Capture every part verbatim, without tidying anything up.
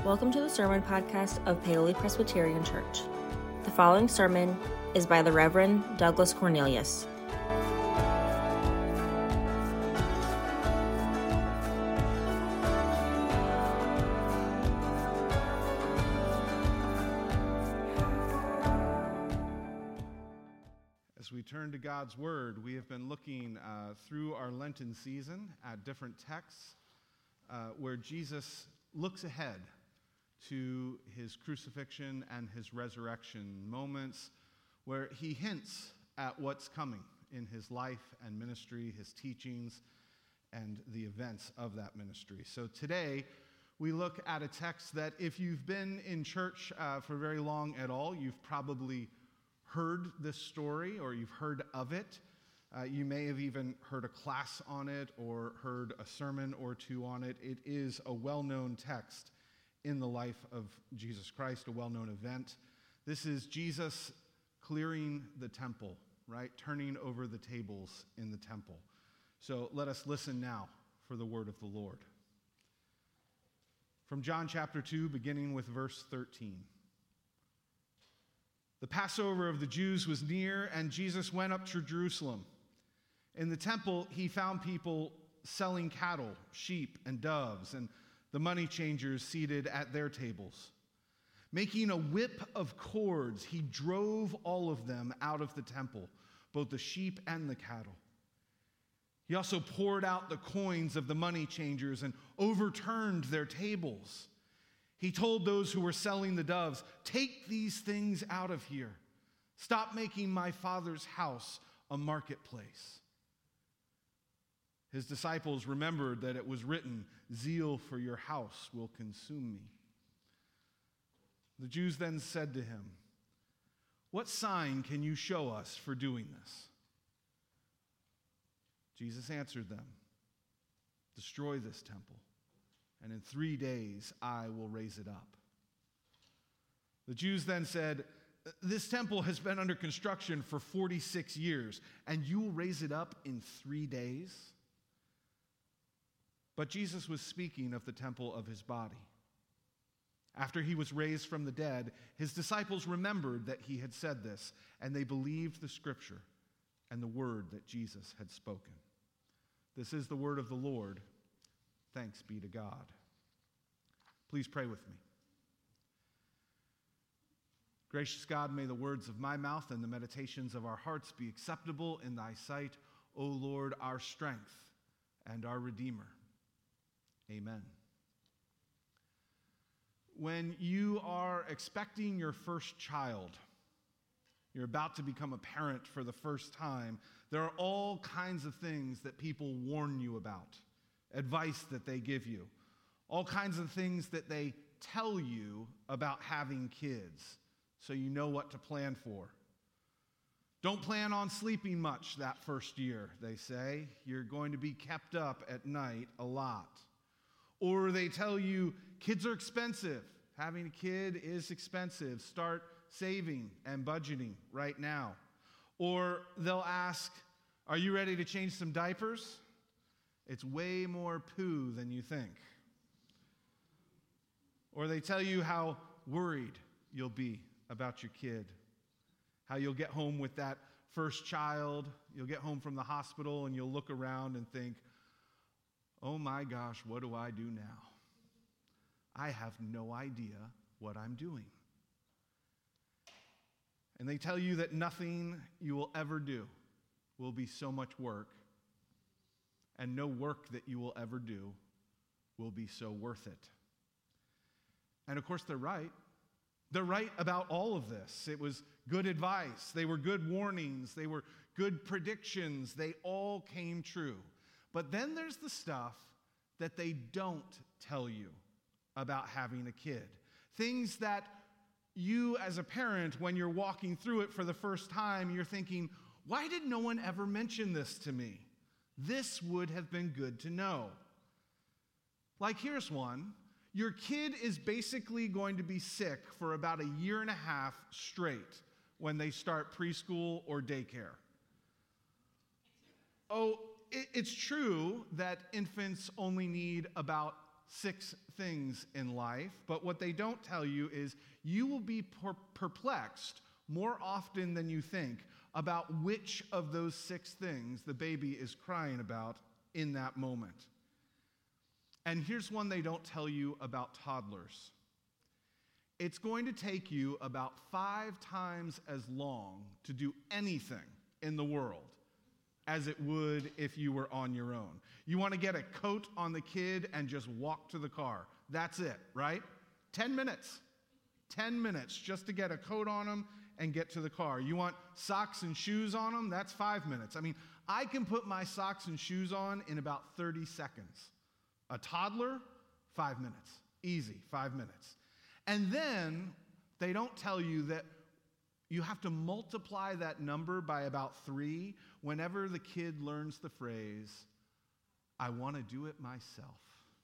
Welcome to the Sermon Podcast of Paoli Presbyterian Church. The following sermon is by the Reverend Douglas Cornelius. As we turn to God's Word, we have been looking uh, through our Lenten season at different texts uh, where Jesus looks ahead to his crucifixion and his resurrection, moments where he hints at what's coming in his life and ministry, his teachings, and the events of that ministry. So today, we look at a text that if you've been in church uh, for very long at all, you've probably heard this story or you've heard of it. Uh, you may have even heard a class on it or heard a sermon or two on it. It is a well-known text in the life of Jesus Christ, a well-known event. This is Jesus clearing the temple, right? Turning over the tables in the temple. So let us listen now for the word of the Lord. From John chapter two, beginning with verse thirteen. The Passover of the Jews was near, and Jesus went up to Jerusalem. In the temple, he found people selling cattle, sheep, and doves, and the money changers seated at their tables. Making a whip of cords, he drove all of them out of the temple, both the sheep and the cattle. He also poured out the coins of the money changers and overturned their tables. He told those who were selling the doves, "Take these things out of here. Stop making my Father's house a marketplace." His disciples remembered that it was written, "Zeal for your house will consume me." The Jews then said to him, "What sign can you show us for doing this?" Jesus answered them, "Destroy this temple, and in three days I will raise it up." The Jews then said, "This temple has been under construction for forty-six years, and you will raise it up in three days?" But Jesus was speaking of the temple of his body. After he was raised from the dead, his disciples remembered that he had said this, and they believed the scripture and the word that Jesus had spoken. This is the word of the Lord. Thanks be to God. Please pray with me. Gracious God, may the words of my mouth and the meditations of our hearts be acceptable in thy sight, O Lord, our strength and our Redeemer. Amen. When you are expecting your first child, you're about to become a parent for the first time, there are all kinds of things that people warn you about, advice that they give you, all kinds of things that they tell you about having kids, so you know what to plan for. Don't plan on sleeping much that first year, they say. You're going to be kept up at night a lot. Or they tell you, kids are expensive. Having a kid is expensive. Start saving and budgeting right now. Or they'll ask, are you ready to change some diapers? It's way more poo than you think. Or they tell you how worried you'll be about your kid. How you'll get home with that first child. You'll get home from the hospital and you'll look around and think, oh my gosh, what do I do now? I have no idea what I'm doing. And they tell you that nothing you will ever do will be so much work, and no work that you will ever do will be so worth it. And of course, they're right. They're right about all of this. It was good advice. They were good warnings. They were good predictions. They all came true. But then there's the stuff that they don't tell you about having a kid. Things that you as a parent, when you're walking through it for the first time, you're thinking, why did no one ever mention this to me? This would have been good to know. Like, here's one. Your kid is basically going to be sick for about a year and a half straight when they start preschool or daycare. Oh, it's true that infants only need about six things in life, but what they don't tell you is you will be per- perplexed more often than you think about which of those six things the baby is crying about in that moment. And here's one they don't tell you about toddlers. It's going to take you about five times as long to do anything in the world as it would if you were on your own. You want to get a coat on the kid and just walk to the car. That's it, right? Ten minutes. Ten minutes just to get a coat on them and get to the car. You want socks and shoes on them? That's five minutes. I mean, I can put my socks and shoes on in about thirty seconds. A toddler, five minutes. Easy, five minutes. And then they don't tell you that you have to multiply that number by about three whenever the kid learns the phrase, I want to do it myself.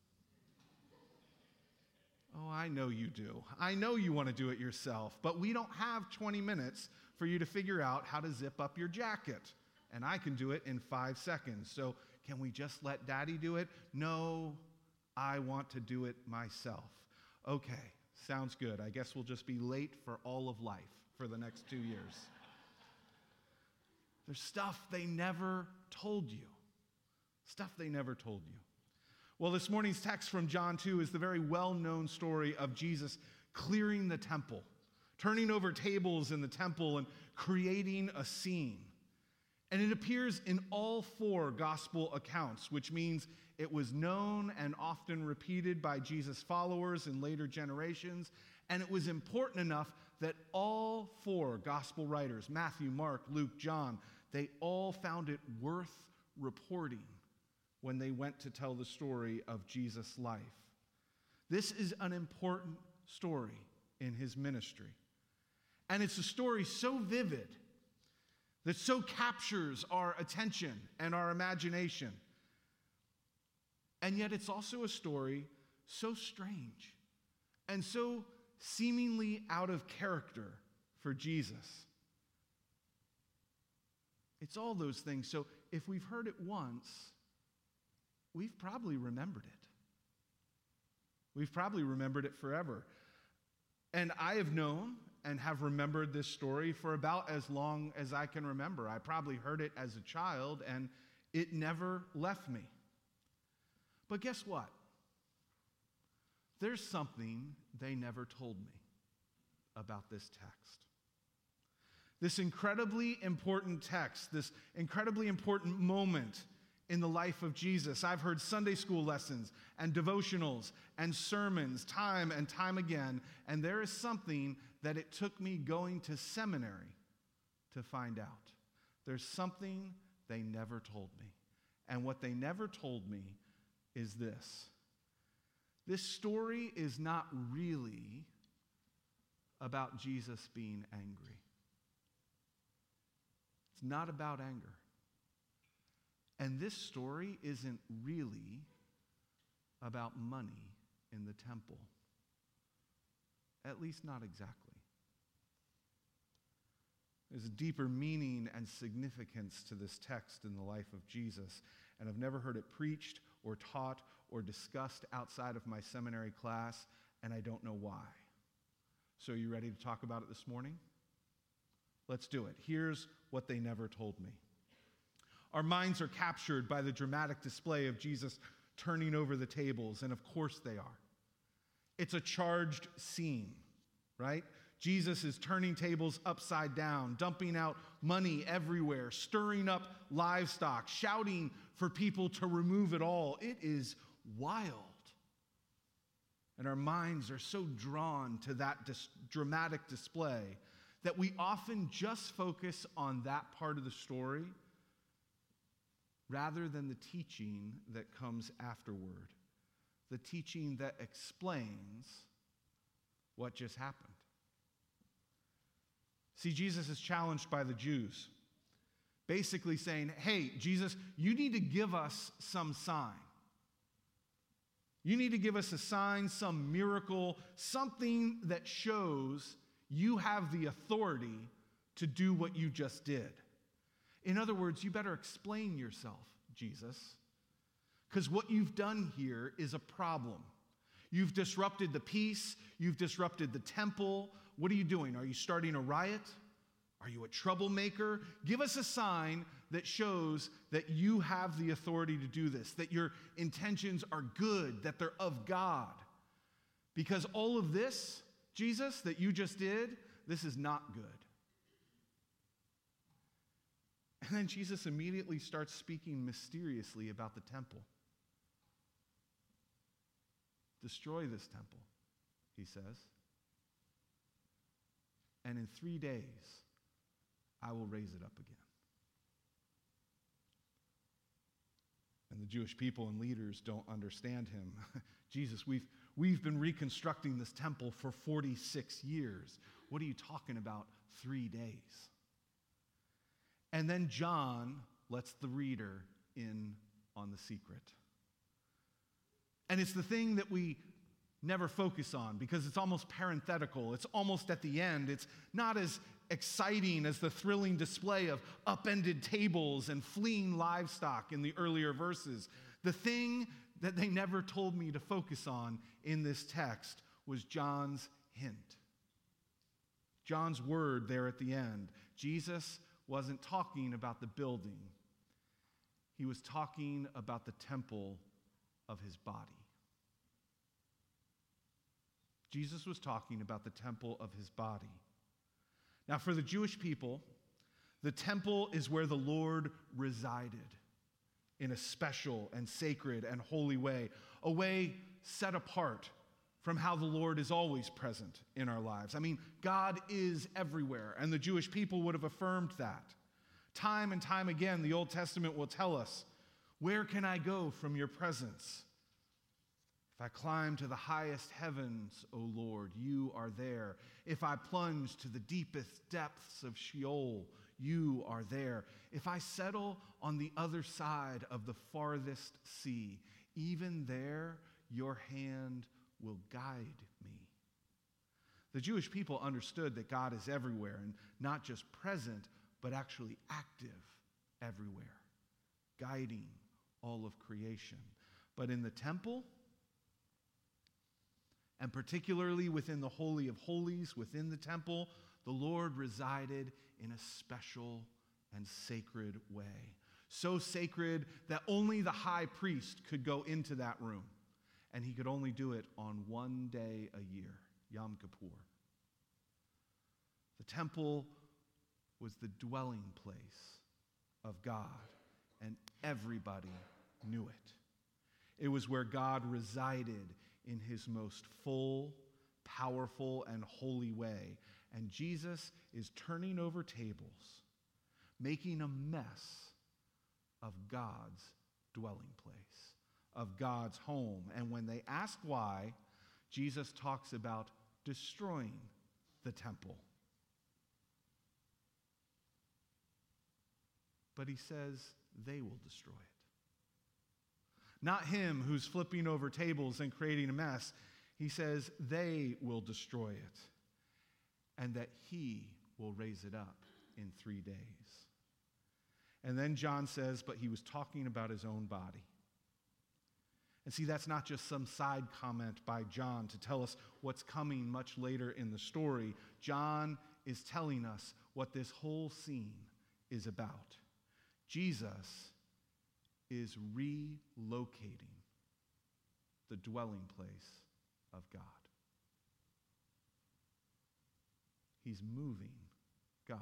Oh, I know you do. I know you want to do it yourself, but we don't have twenty minutes for you to figure out how to zip up your jacket. And I can do it in five seconds. So can we just let Daddy do it? No, I want to do it myself. Okay. Sounds good. I guess we'll just be late for all of life for the next two years. There's stuff they never told you. Stuff they never told you. Well, this morning's text from John two is the very well-known story of Jesus clearing the temple, turning over tables in the temple and creating a scene. And it appears in all four gospel accounts, which means it was known and often repeated by Jesus' followers in later generations, and it was important enough that all four gospel writers, Matthew, Mark, Luke, John, they all found it worth reporting when they went to tell the story of Jesus' life. This is an important story in his ministry. And it's a story so vivid that so captures our attention and our imagination. And yet it's also a story so strange and so seemingly out of character for Jesus. It's all those things. So if we've heard it once, we've probably remembered it. We've probably remembered it forever. And I have known and have remembered this story for about as long as I can remember. I probably heard it as a child, and it never left me. But guess what? There's something they never told me about this text. This incredibly important text, this incredibly important moment in the life of Jesus. I've heard Sunday school lessons and devotionals and sermons time and time again, and there is something that it took me going to seminary to find out. There's something they never told me. And what they never told me is this. This story is not really about Jesus being angry. It's not about anger. And this story isn't really about money in the temple. At least not exactly. There's a deeper meaning and significance to this text in the life of Jesus, and I've never heard it preached or taught or discussed outside of my seminary class, and I don't know why. So are you ready to talk about it this morning? Let's do it. Here's what they never told me. Our minds are captured by the dramatic display of Jesus turning over the tables, and of course they are. It's a charged scene, right? Jesus is turning tables upside down, dumping out money everywhere, stirring up livestock, shouting for people to remove it all. It is wild. And our minds are so drawn to that dis- dramatic display that we often just focus on that part of the story rather than the teaching that comes afterward, the teaching that explains what just happened. See, Jesus is challenged by the Jews, basically saying, hey, Jesus, you need to give us some sign. You need to give us a sign, some miracle, something that shows you have the authority to do what you just did. In other words, you better explain yourself, Jesus, because what you've done here is a problem. You've disrupted the peace. You've disrupted the temple. What are you doing? Are you starting a riot? Are you a troublemaker? Give us a sign that shows that you have the authority to do this, that your intentions are good, that they're of God. Because all of this, Jesus, that you just did, this is not good. And then Jesus immediately starts speaking mysteriously about the temple. Destroy this temple, he says. And in three days, I will raise it up again. And the Jewish people and leaders don't understand him. Jesus, we've, we've been reconstructing this temple for forty-six years. What are you talking about, three days? And then John lets the reader in on the secret. And it's the thing that we never focus on because it's almost parenthetical. It's almost at the end. It's not as exciting as the thrilling display of upended tables and fleeing livestock in the earlier verses. The thing that they never told me to focus on in this text was John's hint. John's word there at the end. Jesus wasn't talking about the building. He was talking about the temple of his body. Jesus was talking about the temple of his body. Now, for the Jewish people, the temple is where the Lord resided in a special and sacred and holy way, a way set apart from how the Lord is always present in our lives. I mean, God is everywhere, and the Jewish people would have affirmed that. Time and time again, the Old Testament will tell us, where can I go from your presence? If I climb to the highest heavens, O Lord, you are there. If I plunge to the deepest depths of Sheol, you are there. If I settle on the other side of the farthest sea, even there your hand will guide me. The Jewish people understood that God is everywhere, and not just present, but actually active everywhere, guiding all of creation. But in the temple, and particularly within the Holy of Holies, within the temple, the Lord resided in a special and sacred way. So sacred that only the high priest could go into that room. And he could only do it on one day a year, Yom Kippur. The temple was the dwelling place of God, and everybody knew it. It was where God resided in his most full, powerful, and holy way. And Jesus is turning over tables, making a mess of God's dwelling place, of God's home. And when they ask why, Jesus talks about destroying the temple. But he says they will destroy it. Not him who's flipping over tables and creating a mess. He says they will destroy it, and that he will raise it up in three days. And then John says, but he was talking about his own body. And see, that's not just some side comment by John to tell us what's coming much later in the story. John is telling us what this whole scene is about. Jesus is relocating the dwelling place of God. He's moving God.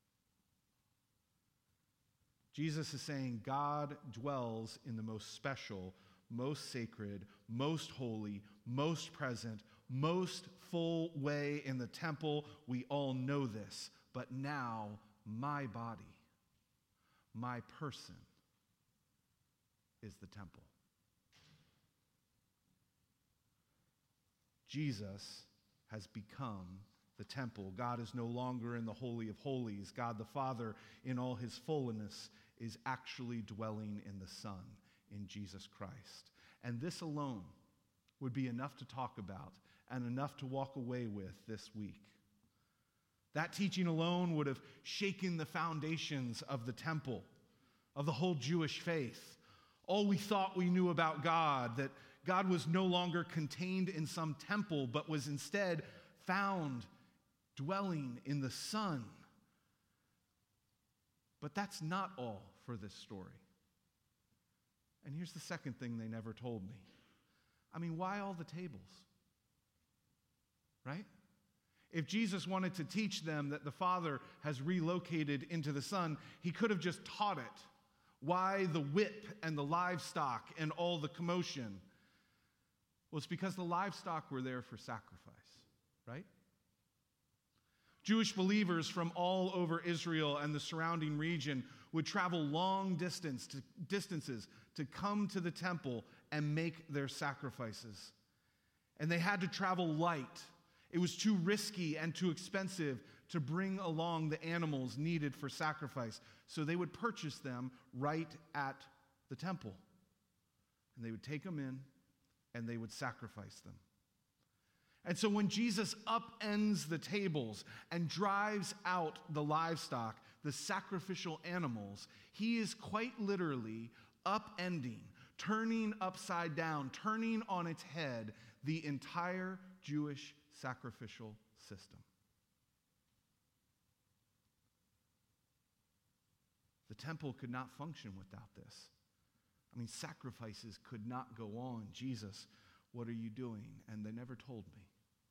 Jesus is saying God dwells in the most special, most sacred, most holy, most present, most full way in the temple. We all know this. But now, my body, my person, is the temple. Jesus has become the temple. God is no longer in the Holy of Holies. God the Father, in all his fullness, is actually dwelling in the Son, in Jesus Christ. And this alone would be enough to talk about and enough to walk away with this week. That teaching alone would have shaken the foundations of the temple, of the whole Jewish faith. All we thought we knew about God, that God was no longer contained in some temple, but was instead found dwelling in the Son. But that's not all for this story. And here's the second thing they never told me. I mean, why all the tables? Right? If Jesus wanted to teach them that the Father has relocated into the Son, he could have just taught it. Why the whip and the livestock and all the commotion? Well, it's because the livestock were there for sacrifice, right? Jewish believers from all over Israel and the surrounding region would travel long distance to, distances to come to the temple and make their sacrifices. And they had to travel light. It was too risky and too expensive to bring along the animals needed for sacrifice. So they would purchase them right at the temple. And they would take them in and they would sacrifice them. And so when Jesus upends the tables and drives out the livestock, the sacrificial animals, he is quite literally upending, turning upside down, turning on its head the entire Jewish sacrificial system. The temple could not function without this. I mean, sacrifices could not go on. Jesus, what are you doing? And they never told me.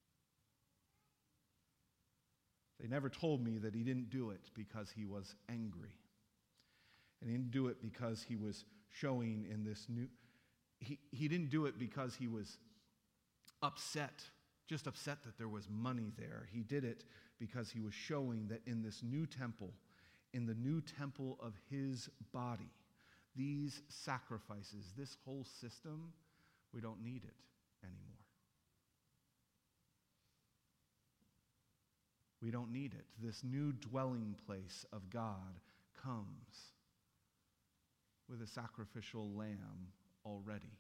They never told me that he didn't do it because he was angry. And he didn't do it because he was showing in this new... He, he didn't do it because he was upset, just upset that there was money there. He did it because he was showing that in this new temple, in the new temple of his body, these sacrifices, this whole system, we don't need it anymore. We don't need it. This new dwelling place of God comes with a sacrificial lamb already.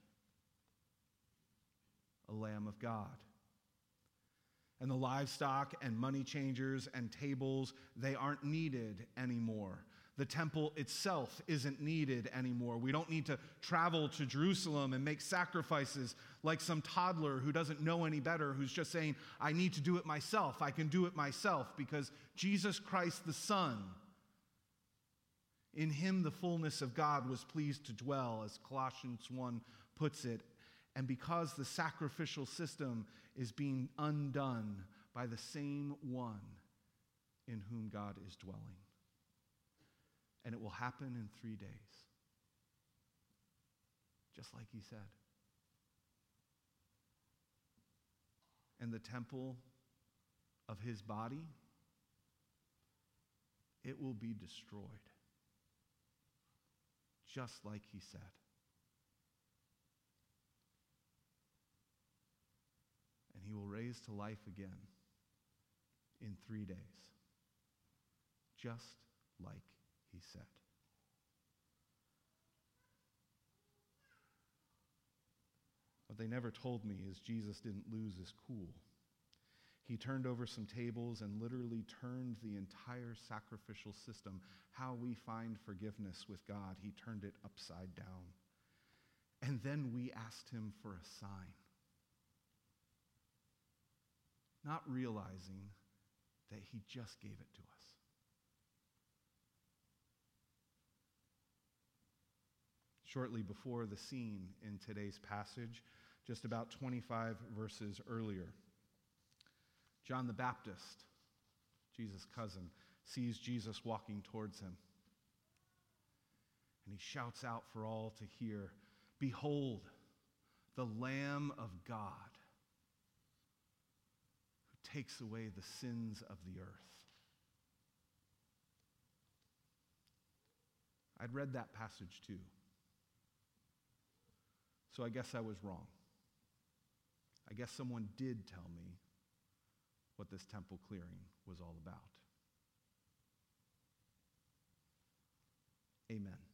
A lamb of God. And the livestock and money changers and tables, they aren't needed anymore. The temple itself isn't needed anymore. We don't need to travel to Jerusalem and make sacrifices like some toddler who doesn't know any better, who's just saying, I need to do it myself. I can do it myself because Jesus Christ the Son, in him the fullness of God was pleased to dwell, as Colossians one puts it. And because the sacrificial system is being undone by the same one in whom God is dwelling. And it will happen in three days. Just like he said. And the temple of his body, it will be destroyed. Just like he said. And he will raise to life again in three days. Just like he said. What they never told me is Jesus didn't lose his cool. He turned over some tables and literally turned the entire sacrificial system, how we find forgiveness with God, he turned it upside down. And then we asked him for a sign. Not realizing that he just gave it to us. Shortly before the scene in today's passage, just about twenty-five verses earlier, John the Baptist, Jesus' cousin, sees Jesus walking towards him. And he shouts out for all to hear, "Behold, the Lamb of God who takes away the sins of the earth." I'd read that passage too. So I guess I was wrong. I guess someone did tell me what this temple clearing was all about. Amen.